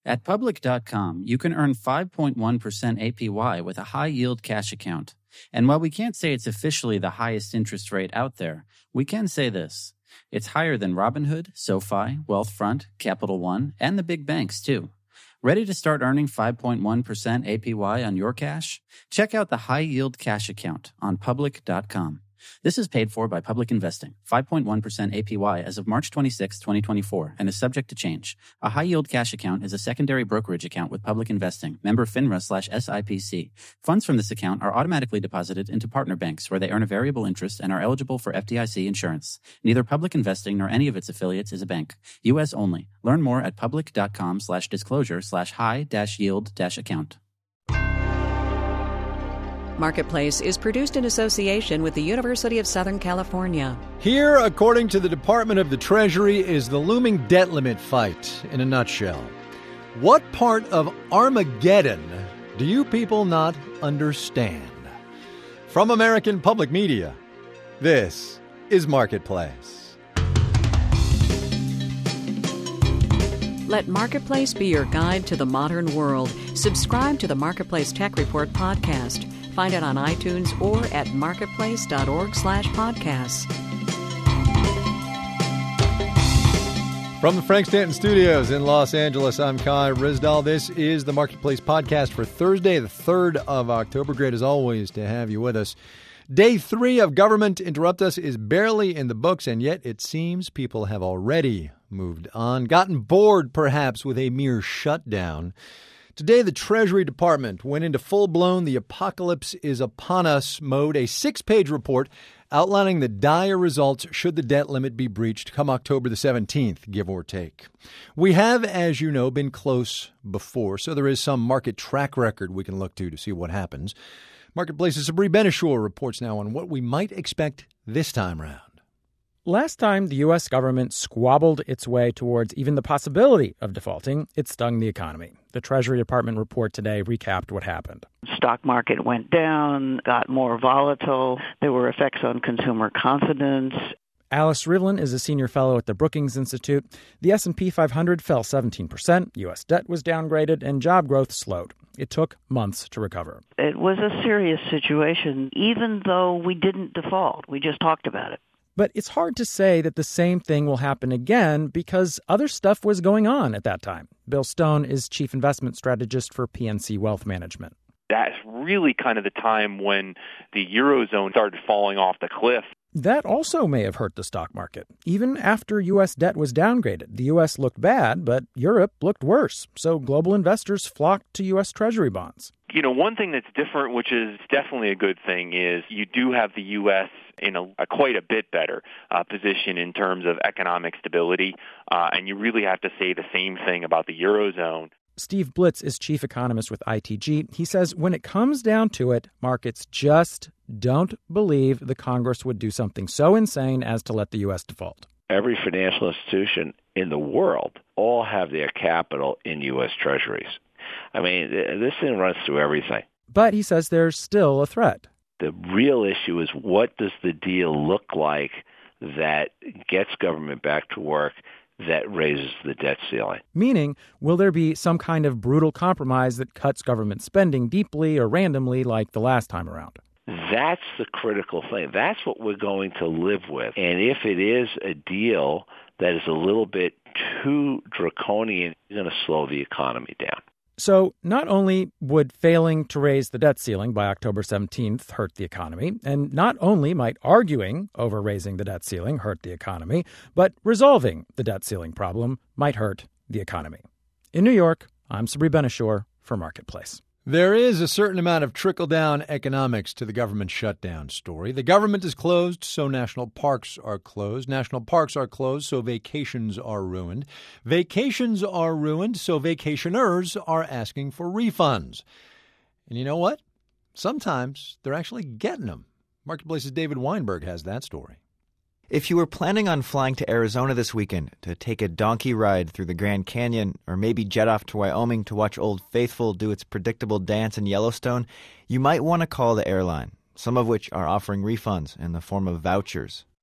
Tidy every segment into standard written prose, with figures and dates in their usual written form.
At Public.com, you can earn 5.1% APY with a high-yield cash account. And while we can't say it's officially the highest interest rate out there, we can say this. It's higher than Robinhood, SoFi, Wealthfront, Capital One, and the big banks, too. Ready to start earning 5.1% APY on your cash? Check out the high-yield cash account on Public.com. This is paid for by Public Investing, 5.1% APY as of March 26, 2024, and is subject to change. A high-yield cash account is a secondary brokerage account with Public Investing, member FINRA/SIPC. Funds from this account are automatically deposited into partner banks where they earn a variable interest and are eligible for FDIC insurance. Neither Public Investing nor any of its affiliates is a bank. U.S. only. Learn more at public.com/disclosure/high-yield-account. Marketplace is produced in association with the University of Southern California. Here, according to the Department of the Treasury, is the looming debt limit fight in a nutshell. What part of Armageddon do you people not understand? From American Public Media, this is Marketplace. Let Marketplace be your guide to the modern world. Subscribe to the Marketplace Tech Report podcast. Find it on iTunes or at marketplace.org/podcasts. From the Frank Stanton Studios in Los Angeles, I'm Kai Rizdal. This is the Marketplace podcast for Thursday, the 3rd of October. Great as always to have you with us. Day 3 of Government Interrupt Us is barely in the books, and yet it seems people have already moved on, gotten bored perhaps with a mere shutdown. Today, the Treasury Department went into full-blown "the apocalypse is upon us" mode, a 6-page report outlining the dire results should the debt limit be breached come October the 17th, give or take. We have, as you know, been close before, so there is some market track record we can look to see what happens. Marketplace's Sabri Benishore reports now on what we might expect this time round. Last time the U.S. government squabbled its way towards even the possibility of defaulting, it stung the economy. The Treasury Department report today recapped what happened. Stock market went down, got more volatile. There were effects on consumer confidence. Alice Rivlin is a senior fellow at the Brookings Institute. The S&P 500 fell 17%, U.S. debt was downgraded, and job growth slowed. It took months to recover. It was a serious situation, even though we didn't default. We just talked about it. But it's hard to say that the same thing will happen again because other stuff was going on at that time. Bill Stone is chief investment strategist for PNC Wealth Management. That's really kind of the time when the Eurozone started falling off the cliff. That also may have hurt the stock market. Even after U.S. debt was downgraded, the U.S. looked bad, but Europe looked worse. So global investors flocked to U.S. Treasury bonds. You know, one thing that's different, which is definitely a good thing, is you do have the U.S. in a quite a bit better position in terms of economic stability, and you really have to say the same thing about the Eurozone. Steve Blitz is chief economist with ITG. He says when it comes down to it, markets just don't believe the Congress would do something so insane as to let the U.S. default. Every financial institution in the world all have their capital in U.S. Treasuries. I mean, this thing runs through everything. But he says there's still a threat. The real issue is, what does the deal look like that gets government back to work, that raises the debt ceiling? Meaning, will there be some kind of brutal compromise that cuts government spending deeply or randomly like the last time around? That's the critical thing. That's what we're going to live with. And if it is a deal that is a little bit too draconian, it's going to slow the economy down. So not only would failing to raise the debt ceiling by October 17th hurt the economy, and not only might arguing over raising the debt ceiling hurt the economy, but resolving the debt ceiling problem might hurt the economy. In New York, I'm Sabri Benishore for Marketplace. There is a certain amount of trickle-down economics to the government shutdown story. The government is closed, so national parks are closed. National parks are closed, so vacations are ruined. Vacations are ruined, so vacationers are asking for refunds. And you know what? Sometimes they're actually getting them. Marketplace's David Weinberg has that story. If you were planning on flying to Arizona this weekend to take a donkey ride through the Grand Canyon, or maybe jet off to Wyoming to watch Old Faithful do its predictable dance in Yellowstone, you might want to call the airline, some of which are offering refunds in the form of vouchers.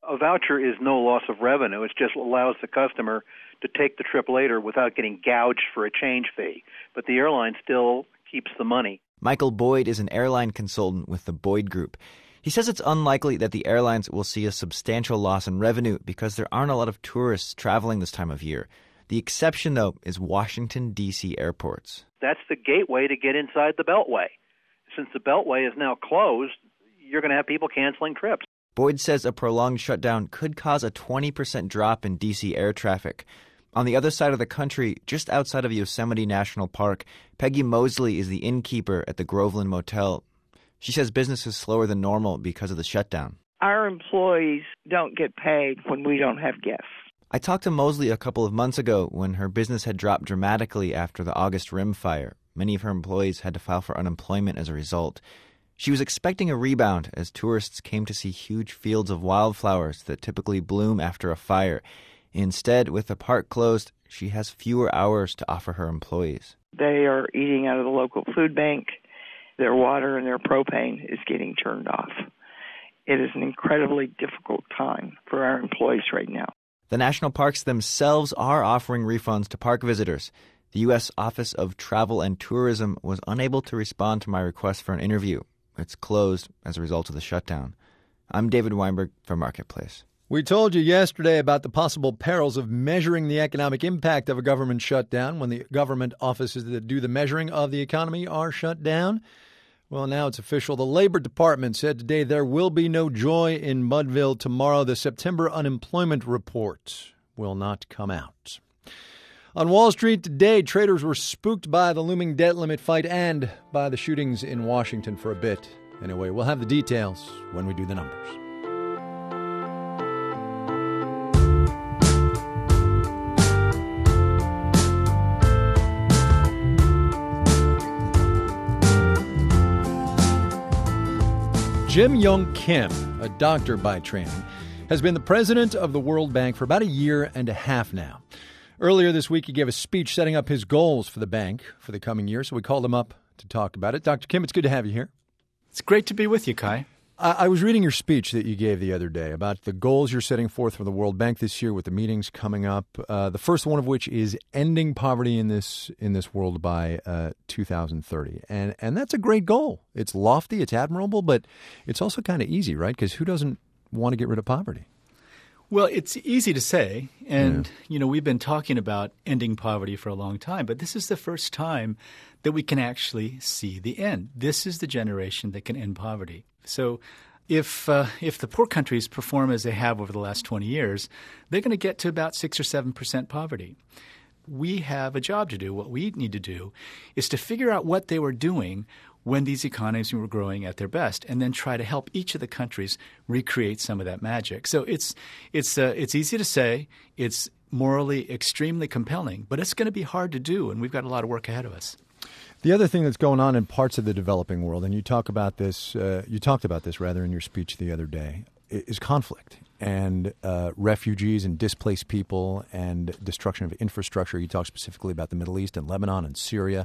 A voucher is no loss of revenue. It just allows the customer to take the trip later without getting gouged for a change fee. But the airline still keeps the money. Michael Boyd is an airline consultant with the Boyd Group. He says it's unlikely that the airlines will see a substantial loss in revenue because there aren't a lot of tourists traveling this time of year. The exception, though, is Washington, D.C. airports. That's the gateway to get inside the Beltway. Since the Beltway is now closed, you're going to have people canceling trips. Boyd says a prolonged shutdown could cause a 20% drop in D.C. air traffic. On the other side of the country, just outside of Yosemite National Park, Peggy Mosley is the innkeeper at the Groveland Motel. She says business is slower than normal because of the shutdown. Our employees don't get paid when we don't have guests. I talked to Mosley a couple of months ago when her business had dropped dramatically after the August Rim fire. Many of her employees had to file for unemployment as a result. She was expecting a rebound as tourists came to see huge fields of wildflowers that typically bloom after a fire. Instead, with the park closed, she has fewer hours to offer her employees. They are eating out of the local food bank. Their water and their propane is getting turned off. It is an incredibly difficult time for our employees right now. The national parks themselves are offering refunds to park visitors. The U.S. Office of Travel and Tourism was unable to respond to my request for an interview. It's closed as a result of the shutdown. I'm David Weinberg for Marketplace. We told you yesterday about the possible perils of measuring the economic impact of a government shutdown when the government offices that do the measuring of the economy are shut down. Well, now it's official. The Labor Department said today there will be no joy in Mudville tomorrow. The September unemployment report will not come out. On Wall Street today, traders were spooked by the looming debt limit fight and by the shootings in Washington for a bit. Anyway, we'll have the details when we do the numbers. Jim Yong Kim, a doctor by training, has been the president of the World Bank for about a year and a half now. Earlier this week, he gave a speech setting up his goals for the bank for the coming year, so we called him up to talk about it. Dr. Kim, it's good to have you here. It's great to be with you, Kai. I was reading your speech that you gave the other day about the goals you're setting forth for the World Bank this year with the meetings coming up, the first one of which is ending poverty in this world by 2030. And that's a great goal. It's lofty, it's admirable, but it's also kind of easy, right? Because who doesn't want to get rid of poverty? Well, it's easy to say, and, we've been talking about ending poverty for a long time, but this is the first time that we can actually see the end. This is the generation that can end poverty. So if the poor countries perform as they have over the last 20 years, they're going to get to about 6 or 7% poverty. We have a job to do. What we need to do is to figure out what they were doing when these economies were growing at their best, and then try to help each of the countries recreate some of that magic. So it's easy to say, it's morally extremely compelling, but it's going to be hard to do, and we've got a lot of work ahead of us. The other thing that's going on in parts of the developing world, and you talked about this in your speech the other day, is conflict and refugees and displaced people and destruction of infrastructure. You talked specifically about the Middle East and Lebanon and Syria.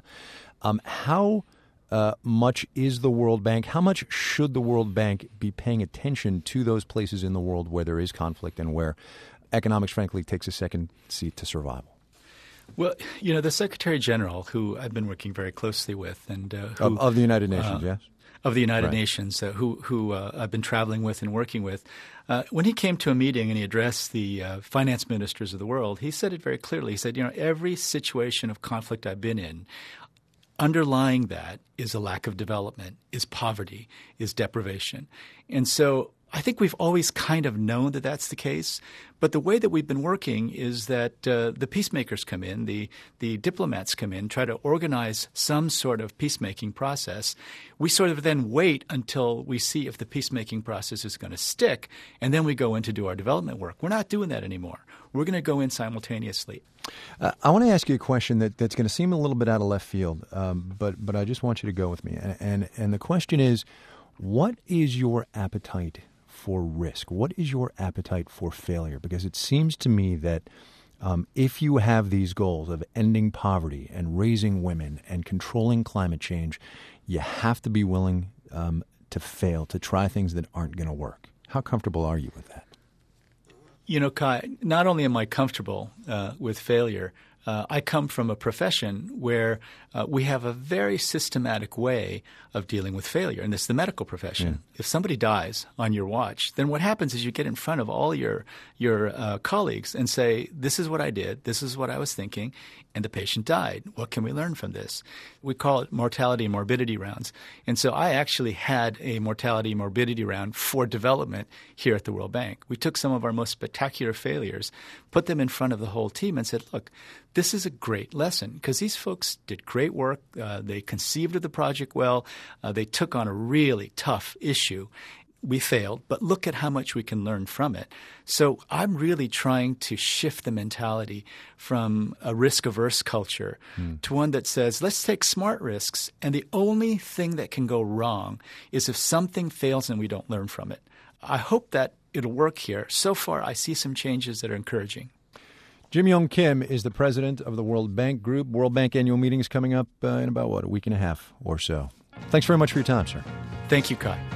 How much is the World Bank? How much should the World Bank be paying attention to those places in the world where there is conflict and where economics, frankly, takes a second seat to survival? Well, the Secretary General, who I've been working very closely with, and of the United Nations, yes, of the United Nations, who I've been traveling with and working with, when he came to a meeting and he addressed the finance ministers of the world, he said it very clearly. He said, every situation of conflict I've been in, underlying that is a lack of development, is poverty, is deprivation. And so I think we've always kind of known that that's the case. But the way that we've been working is that the peacemakers come in, the diplomats come in, try to organize some sort of peacemaking process. We sort of then wait until we see if the peacemaking process is going to stick, and then we go in to do our development work. We're not doing that anymore. We're going to go in simultaneously. I want to ask you a question that's going to seem a little bit out of left field, but I just want you to go with me. And the question is, what is your appetite for risk? What is your appetite for failure? Because it seems to me that if you have these goals of ending poverty and raising women and controlling climate change, you have to be willing to fail, to try things that aren't going to work. How comfortable are you with that? You know, Kai, not only am I comfortable with failure, I come from a profession where we have a very systematic way of dealing with failure, and it's the medical profession. Yeah. If somebody dies on your watch, then what happens is you get in front of all your colleagues and say, this is what I did, this is what I was thinking, and the patient died. What can we learn from this? We call it mortality and morbidity rounds. And so I actually had a mortality and morbidity round for development here at the World Bank. We took some of our most spectacular failures, put them in front of the whole team and said, look, this is a great lesson because these folks did great work. They conceived of the project well. They took on a really tough issue. We failed, but look at how much we can learn from it. So I'm really trying to shift the mentality from a risk-averse culture to one that says, let's take smart risks, and the only thing that can go wrong is if something fails and we don't learn from it. I hope that it'll work here. So far, I see some changes that are encouraging. Jim Yong Kim is the president of the World Bank Group. World Bank annual meeting is coming up in about, a week and a half or so. Thanks very much for your time, sir. Thank you, Kai.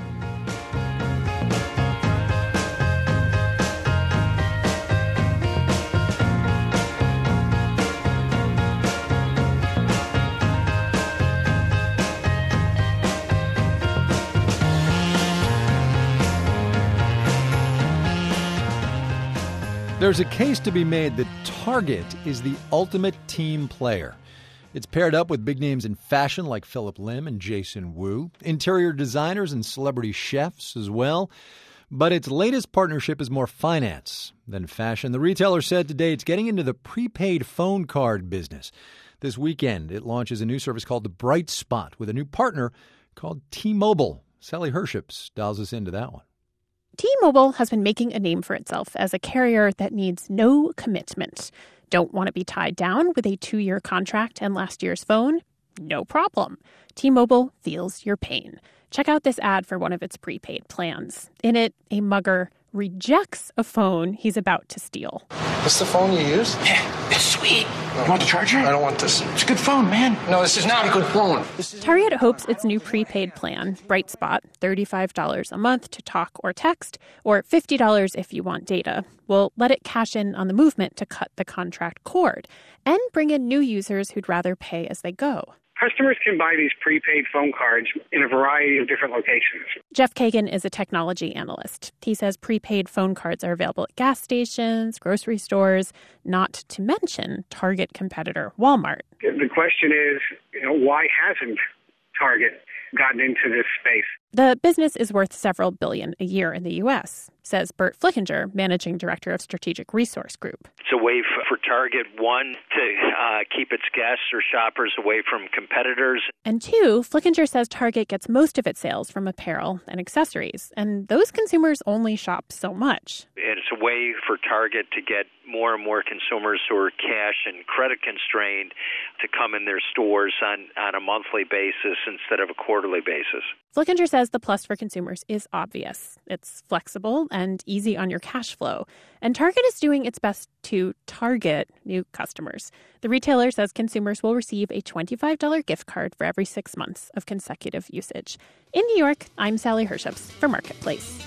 There's a case to be made that Target is the ultimate team player. It's paired up with big names in fashion like Philip Lim and Jason Wu, interior designers and celebrity chefs as well. But its latest partnership is more finance than fashion. The retailer said today it's getting into the prepaid phone card business. This weekend, it launches a new service called the Bright Spot with a new partner called T-Mobile. Sally Herships dials us into that one. T-Mobile has been making a name for itself as a carrier that needs no commitment. Don't want to be tied down with a 2-year contract and last year's phone? No problem. T-Mobile feels your pain. Check out this ad for one of its prepaid plans. In it, a mugger rejects a phone he's about to steal. This the phone you use? Yeah, it's sweet. You want the charger? I don't want this. It's a good phone, man. No, this is not a good phone. Target hopes its new prepaid plan, Bright Spot, $35 a month to talk or text, or $50 if you want data, will let it cash in on the movement to cut the contract cord and bring in new users who'd rather pay as they go. Customers can buy these prepaid phone cards in a variety of different locations. Jeff Kagan is a technology analyst. He says prepaid phone cards are available at gas stations, grocery stores, not to mention Target competitor Walmart. The question is, why hasn't Target gotten into this space? The business is worth several billion a year in the U.S., says Bert Flickinger, managing director of Strategic Resource Group. It's a way for Target, one, to keep its guests or shoppers away from competitors. And two, Flickinger says Target gets most of its sales from apparel and accessories, and those consumers only shop so much. And it's a way for Target to get more and more consumers who are cash and credit constrained to come in their stores on a monthly basis instead of a quarterly basis. Flickinger says the plus for consumers is obvious. It's flexible and easy on your cash flow. And Target is doing its best to target new customers. The retailer says consumers will receive a $25 gift card for every 6 months of consecutive usage. In New York, I'm Sally Herships for Marketplace.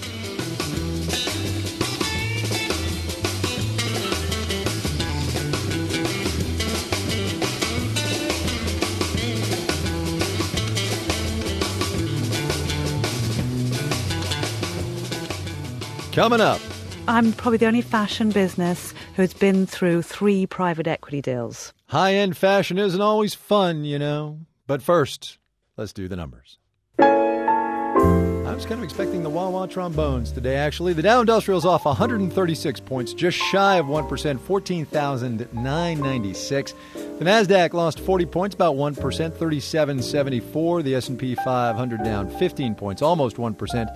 Coming up. I'm probably the only fashion business who's been through 3 private equity deals. High-end fashion isn't always fun, But first, let's do the numbers. I was kind of expecting the wah-wah trombones today, actually. The Dow Industrial's off 136 points, just shy of 1%, 14,996. The Nasdaq lost 40 points, about 1%, 3774. The S&P 500 down 15 points, almost 1%,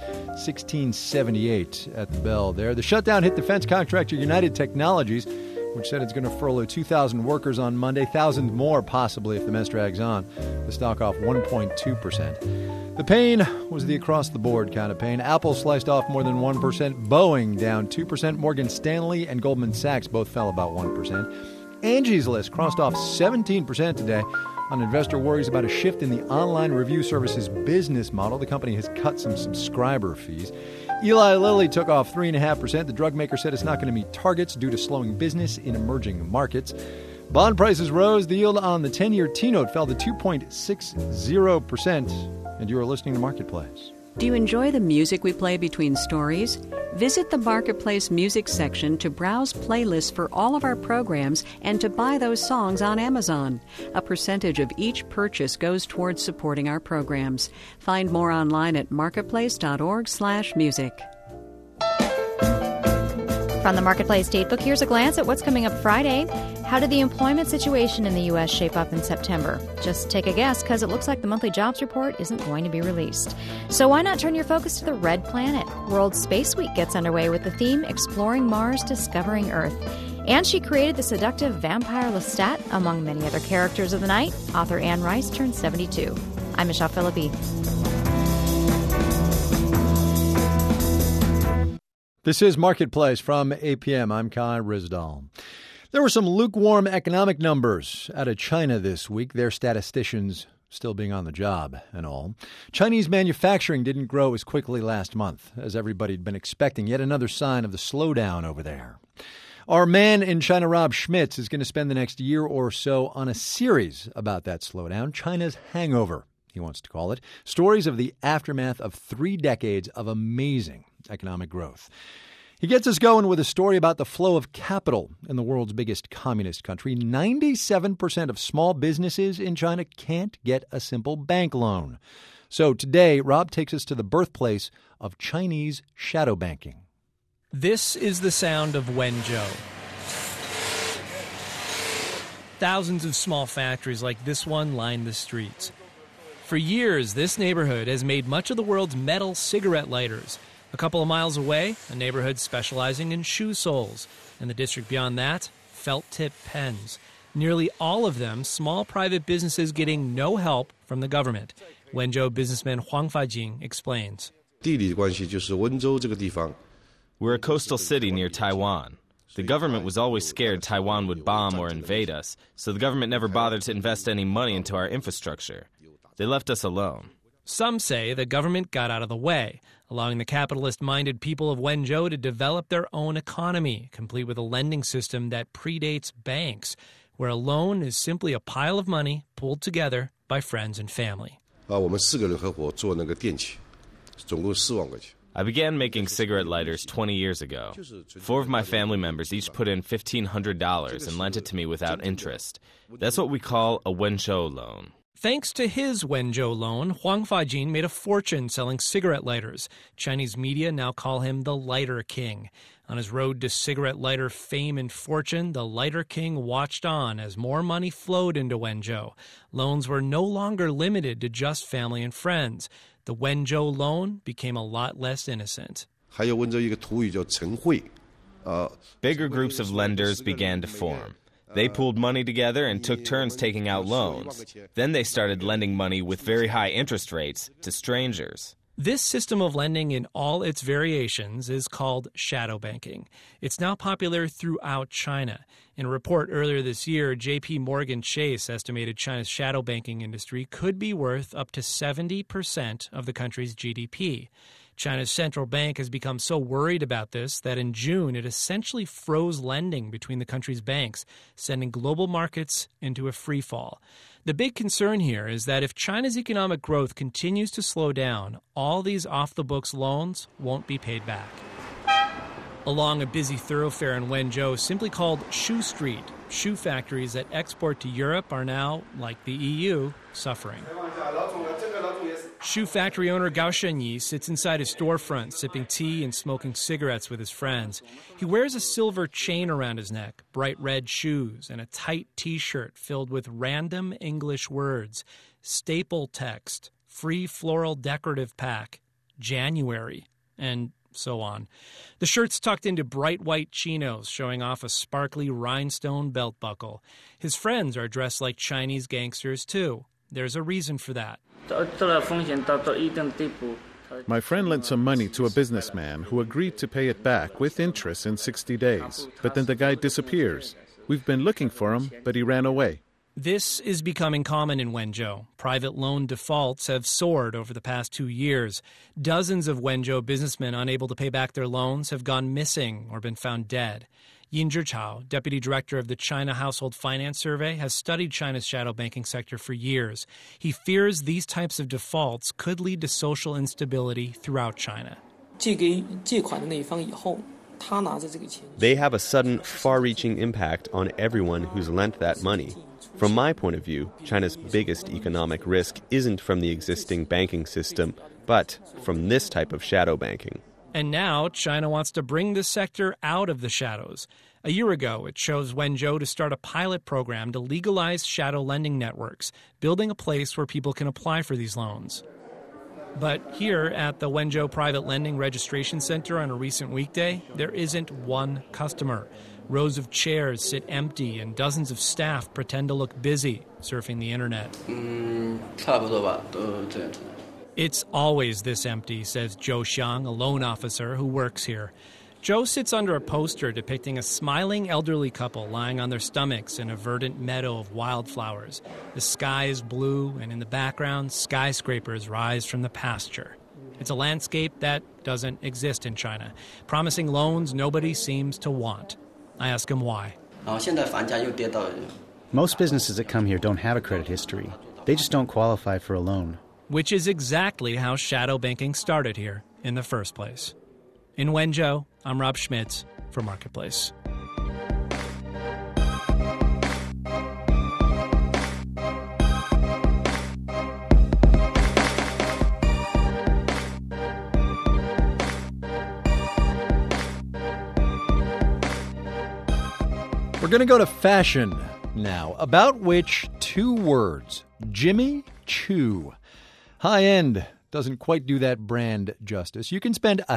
1678 at the bell there. The shutdown hit defense contractor United Technologies, which said it's going to furlough 2,000 workers on Monday, thousands more possibly if the mess drags on. The stock off 1.2%. The pain was the across-the-board kind of pain. Apple sliced off more than 1%. Boeing down 2%. Morgan Stanley and Goldman Sachs both fell about 1%. Angie's List crossed off 17% today on investor worries about a shift in the online review service's business model. The company has cut some subscriber fees. Eli Lilly took off 3.5%. The drug maker said it's not going to meet targets due to slowing business in emerging markets. Bond prices rose. The yield on the 10-year T-note fell to 2.60%. And you are listening to Marketplace. Do you enjoy the music we play between stories? Visit the Marketplace music section to browse playlists for all of our programs and to buy those songs on Amazon. A percentage of each purchase goes towards supporting our programs. Find more online at marketplace.org/music. From the Marketplace Datebook, here's a glance at what's coming up Friday. How did the employment situation in the U.S. shape up in September? Just take a guess, because it looks like the monthly jobs report isn't going to be released. So why not turn your focus to the Red Planet? World Space Week gets underway with the theme Exploring Mars, Discovering Earth. And she created the seductive vampire Lestat, among many other characters of the night. Author Anne Rice turned 72. I'm Michelle Philippi. This is Marketplace from APM. I'm Kai Ryssdal. There were some lukewarm economic numbers out of China this week. Their statisticians still being on the job and all. Chinese manufacturing didn't grow as quickly last month as everybody had been expecting. Yet another sign of the slowdown over there. Our man in China, Rob Schmitz, is going to spend the next year or so on a series about that slowdown, China's hangover, he wants to call it. Stories of the aftermath of 3 decades of amazing economic growth. He gets us going with a story about the flow of capital in the world's biggest communist country. 97% of small businesses in China can't get a simple bank loan. So today, Rob takes us to the birthplace of Chinese shadow banking. This is the sound of Wenzhou. Thousands of small factories like this one line the streets. For years, this neighborhood has made much of the world's metal cigarette lighters. A couple of miles away, a neighborhood specializing in shoe soles. And the district beyond that, felt-tip pens. Nearly all of them small private businesses getting no help from the government. Wenzhou businessman Huang Fajing explains. We're a coastal city near Taiwan. The government was always scared Taiwan would bomb or invade us, so the government never bothered to invest any money into our infrastructure. They left us alone. Some say the government got out of the way, allowing the capitalist-minded people of Wenzhou to develop their own economy, complete with a lending system that predates banks, where a loan is simply a pile of money pulled together by friends and family. I began making cigarette lighters 20 years ago. 4 of my family members each put in $1,500 and lent it to me without interest. That's what we call a Wenzhou loan. Thanks to his Wenzhou loan, Huang Fajing made a fortune selling cigarette lighters. Chinese media now call him the Lighter King. On his road to cigarette lighter fame and fortune, the Lighter King watched on as more money flowed into Wenzhou. Loans were no longer limited to just family and friends. The Wenzhou loan became a lot less innocent. Bigger groups of lenders began to form. They pooled money together and took turns taking out loans. Then they started lending money with very high interest rates to strangers. This system of lending in all its variations is called shadow banking. It's now popular throughout China. In a report earlier this year, J.P. Morgan Chase estimated China's shadow banking industry could be worth up to 70% of the country's GDP. China's central bank has become so worried about this that in June it essentially froze lending between the country's banks, sending global markets into a freefall. The big concern here is that if China's economic growth continues to slow down, all these off-the-books loans won't be paid back. Along a busy thoroughfare in Wenzhou, simply called Shoe Street, shoe factories that export to Europe are now, like the EU, suffering. Shoe factory owner Gao Shenyi sits inside his storefront, sipping tea and smoking cigarettes with his friends. He wears a silver chain around his neck, bright red shoes, and a tight T-shirt filled with random English words, staple text, free floral decorative pack, January, and so on. The shirt's tucked into bright white chinos, showing off a sparkly rhinestone belt buckle. His friends are dressed like Chinese gangsters, too. There's a reason for that. My friend lent some money to a businessman who agreed to pay it back with interest in 60 days. But then the guy disappears. We've been looking for him, but he ran away. This is becoming common in Wenzhou. Private loan defaults have soared over the past 2 years. Dozens of Wenzhou businessmen unable to pay back their loans have gone missing or been found dead. Yin Zhichao, deputy director of the China Household Finance Survey, has studied China's shadow banking sector for years. He fears these types of defaults could lead to social instability throughout China. They have a sudden, far-reaching impact on everyone who's lent that money. From my point of view, China's biggest economic risk isn't from the existing banking system, but from this type of shadow banking. And now China wants to bring this sector out of the shadows. A year ago, it chose Wenzhou to start a pilot program to legalize shadow lending networks, building a place where people can apply for these loans. But here at the Wenzhou Private Lending Registration Center on a recent weekday, there isn't one customer. Rows of chairs sit empty and dozens of staff pretend to look busy surfing the internet. It's always this empty, says Zhou Xiang, a loan officer who works here. Zhou sits under a poster depicting a smiling elderly couple lying on their stomachs in a verdant meadow of wildflowers. The sky is blue, and in the background, skyscrapers rise from the pasture. It's a landscape that doesn't exist in China, promising loans nobody seems to want. I ask him why. Most businesses that come here don't have a credit history. They just don't qualify for a loan. Which is exactly how shadow banking started here in the first place. In Wenzhou, I'm Rob Schmitz for Marketplace. We're going to go to fashion now, about which 2 words, Jimmy Choo. High-end doesn't quite do that brand justice. You can spend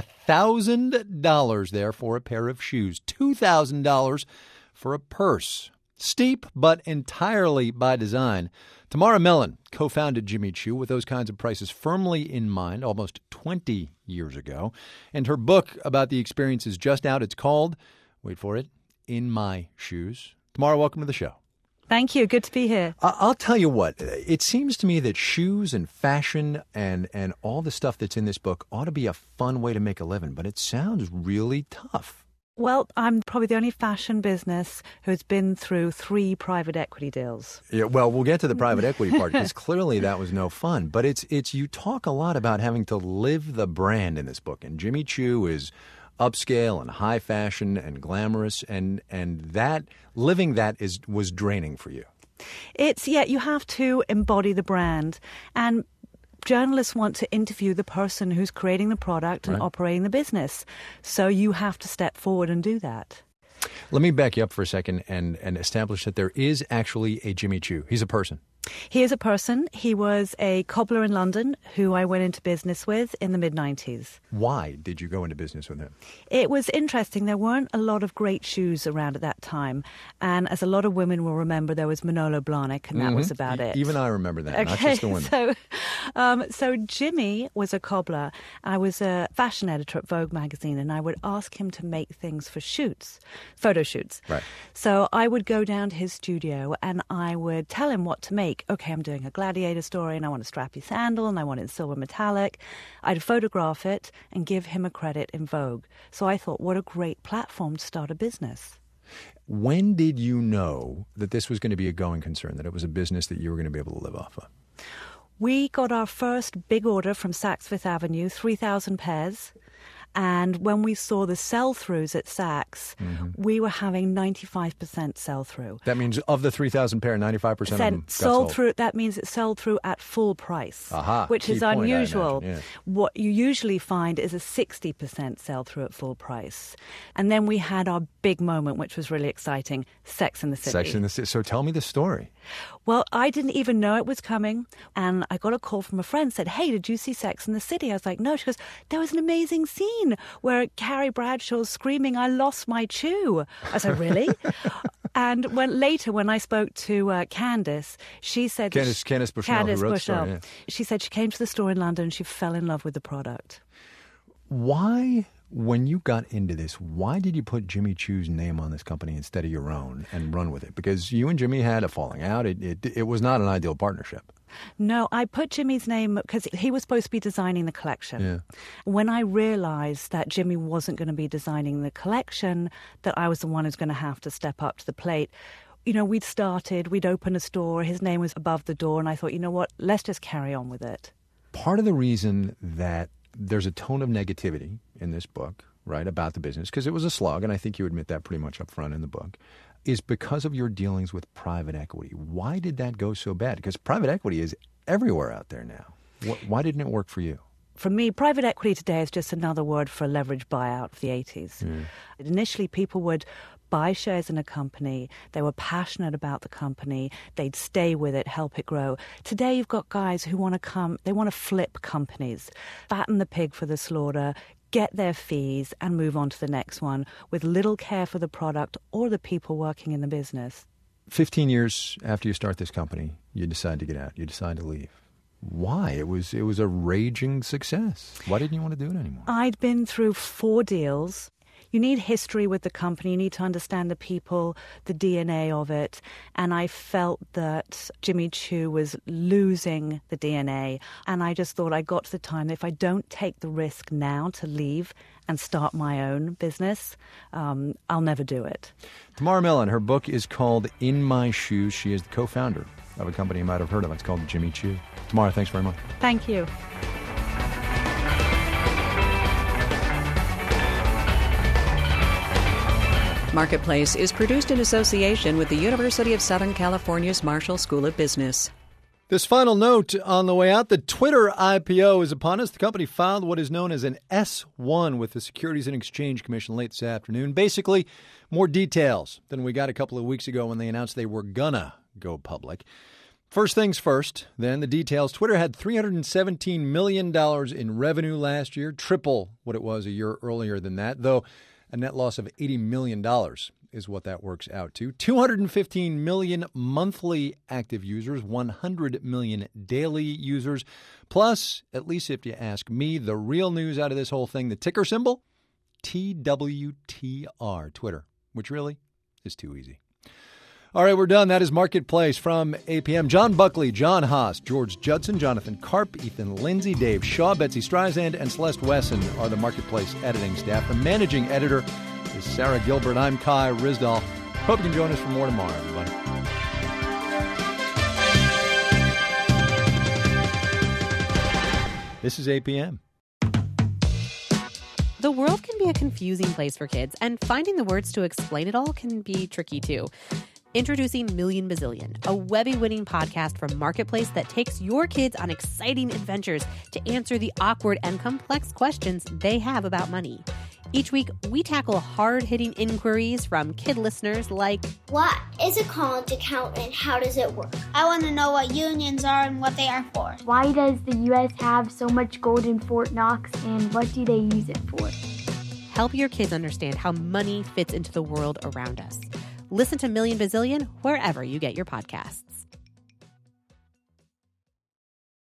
$1,000 there for a pair of shoes, $2,000 for a purse. Steep, but entirely by design. Tamara Mellon co-founded Jimmy Choo with those kinds of prices firmly in mind almost 20 years ago. And her book about the experience is just out. It's called, wait for it, In My Shoes. Tamara, welcome to the show. Thank you. Good to be here. I'll tell you what, it seems to me that shoes and fashion and all the stuff that's in this book ought to be a fun way to make a living, but it sounds really tough. Well, I'm probably the only fashion business who's been through 3 private equity deals. Yeah, well, we'll get to the private equity part because clearly that was no fun. But it's you talk a lot about having to live the brand in this book, and Jimmy Choo is upscale and high fashion and glamorous, and that living that was draining for you. You have to embody the brand, and journalists want to interview the person who's creating the product and operating the business. So you have to step forward and do that. Let me back you up for a second and establish that there is actually a Jimmy Choo. He's a person. He is a person. He was a cobbler in London who I went into business with in the mid-90s. Why did you go into business with him? It was interesting. There weren't a lot of great shoes around at that time. And as a lot of women will remember, there was Manolo Blahnik, and that was about it. Even I remember that, not okay, just the women. So Jimmy was a cobbler. I was a fashion editor at Vogue magazine, and I would ask him to make things for shoots, photo shoots. Right. So I would go down to his studio, and I would tell him what to make. Okay, I'm doing a gladiator story, and I want a strappy sandal, and I want it in silver metallic. I'd photograph it and give him a credit in Vogue. So I thought, what a great platform to start a business. When did you know that this was going to be a going concern, that it was a business that you were going to be able to live off of? We got our first big order from Saks Fifth Avenue, 3,000 pairs. And when we saw the sell-throughs at Saks, we were having 95% sell-through. That means of the 3,000 pair, 95% of them got sold. Through. That means it sold through at full price, which is unusual. Yeah. What you usually find is a 60% sell-through at full price. And then we had our big moment, which was really exciting, Sex and the City. Sex and the City. So tell me the story. Well, I didn't even know it was coming, and I got a call from a friend, said, hey, did you see Sex and the City? I was like, no. She goes, there was an amazing scene where Carrie Bradshaw's screaming, I lost my chew. I was like, really? And when I spoke to Candice, she said... Candice Bushnell, who wrote the story. Yeah. She said she came to the store in London and she fell in love with the product. Why When you got into this, why did you put Jimmy Choo's name on this company instead of your own and run with it? Because you and Jimmy had a falling out. It was not an ideal partnership. No, I put Jimmy's name because he was supposed to be designing the collection. Yeah. When I realized that Jimmy wasn't going to be designing the collection, that I was the one who's going to have to step up to the plate. You know, we'd opened a store, his name was above the door, and I thought, you know what, let's just carry on with it. Part of the reason that there's a tone of negativity in this book, right, about the business, because it was a slug, and I think you admit that pretty much up front in the book, is because of your dealings with private equity. Why did that go so bad? Because private equity is everywhere out there now. Why didn't it work for you? For me, private equity today is just another word for a leveraged buyout of the 80s. Initially, people would buy shares in a company. They were passionate about the company. They'd stay with it, help it grow. Today, you've got guys who want to flip companies, fatten the pig for the slaughter, get their fees, and move on to the next one with little care for the product or the people working in the business. 15 years after you start this company, you decide to get out. You decide to leave. Why? It was a raging success. Why didn't you want to do it anymore? I'd been through 4 deals. You need history with the company. You need to understand the people, the DNA of it. And I felt that Jimmy Choo was losing the DNA. And I just thought I got to the time that if I don't take the risk now to leave and start my own business, I'll never do it. Tamara Millen, her book is called In My Shoes. She is the co-founder of a company you might have heard of. It's called Jimmy Choo. Tamara, thanks very much. Thank you. Marketplace is produced in association with the University of Southern California's Marshall School of Business. This final note on the way out, the Twitter IPO is upon us. The company filed what is known as an S-1 with the Securities and Exchange Commission late this afternoon. Basically, more details than we got a couple of weeks ago when they announced they were gonna go public. First things first, then the details. Twitter had $317 million in revenue last year, triple what it was a year earlier than that, though a net loss of $80 million is what that works out to. 215 million monthly active users, 100 million daily users. Plus, at least if you ask me, the real news out of this whole thing, the ticker symbol, TWTR, Twitter, which really is too easy. All right, we're done. That is Marketplace from APM. John Buckley, John Haas, George Judson, Jonathan Karp, Ethan Lindsay, Dave Shaw, Betsy Streisand, and Celeste Wesson are the Marketplace editing staff. The managing editor is Sarah Gilbert. I'm Kai Ryssdal. Hope you can join us for more tomorrow, everybody. This is APM. The world can be a confusing place for kids, and finding the words to explain it all can be tricky, too. Introducing Million Bazillion, a Webby-winning podcast from Marketplace that takes your kids on exciting adventures to answer the awkward and complex questions they have about money. Each week, we tackle hard-hitting inquiries from kid listeners like, what is a college account and how does it work? I want to know what unions are and what they are for. Why does the U.S. have so much gold in Fort Knox and what do they use it for? Help your kids understand how money fits into the world around us. Listen to Million Bazillion wherever you get your podcasts.